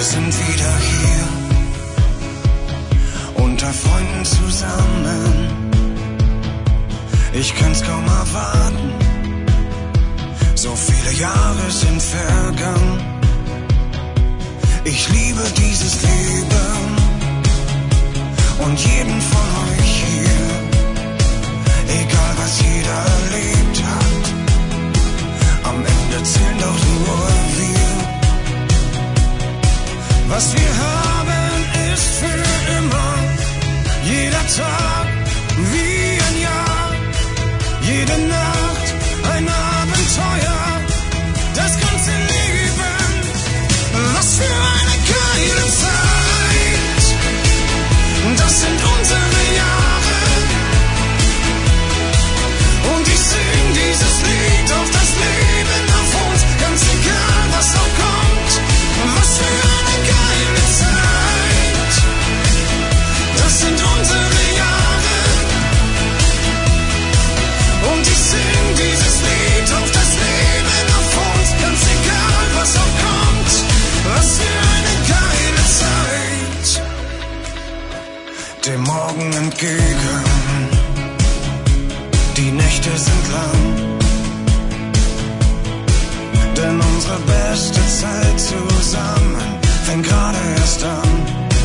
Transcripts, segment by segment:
sind wieder hier, unter Freunden zusammen. Ich kann's kaum erwarten, so viele Jahre sind vergangen. Ich liebe dieses Leben und jeden von euch hier, egal was jeder erlebt hat. Am Ende zählen doch nur wir. Was wir haben, ist für immer. Jeder Tag wie ein Jahr, jede Nacht ein Abenteuer. Das ganze Leben, was für eine geile Zeit. Das sind unsere Jahre und ich sing dieses Lied auf das Leben auf uns, ganz egal was auch kommt. Was für eine geile Zeit. Das sind unsere Jahre und ich sing dieses Lied auf das Leben auf uns, ganz egal was auch kommt. Was für eine geile Zeit. Dem Morgen entgegen, die Nächte sind lang, denn unsere beste Zeit zusammen fängt gerade erst an.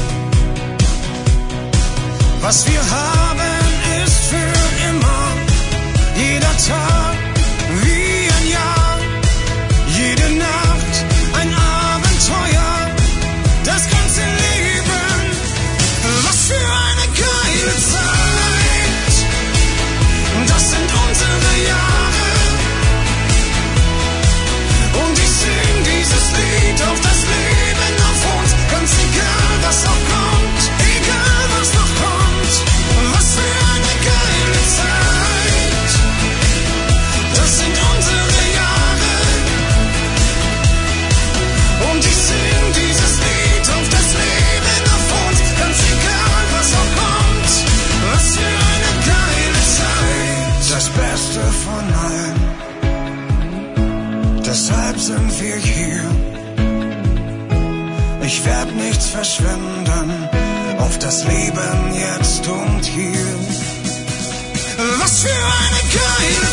Was wir haben, ist für immer. Jeder Tag wie ein Jahr, jede Nacht ein Abenteuer. Das ganze Leben, was für eine geile Zeit. Das sind unsere Jahre und ich sing dieses Lied auf das Leben auf uns, ganz egal was auch kommt, egal was noch kommt. Was für eine geile Zeit. Das sind unsere Jahre und ich sing dieses Lied auf das Leben auf uns, ganz egal was auch kommt. Was für eine geile Zeit. Das Beste von allen, deshalb sind wir hier. Ich werd nichts verschwenden auf das Leben jetzt und hier. Was für eine geile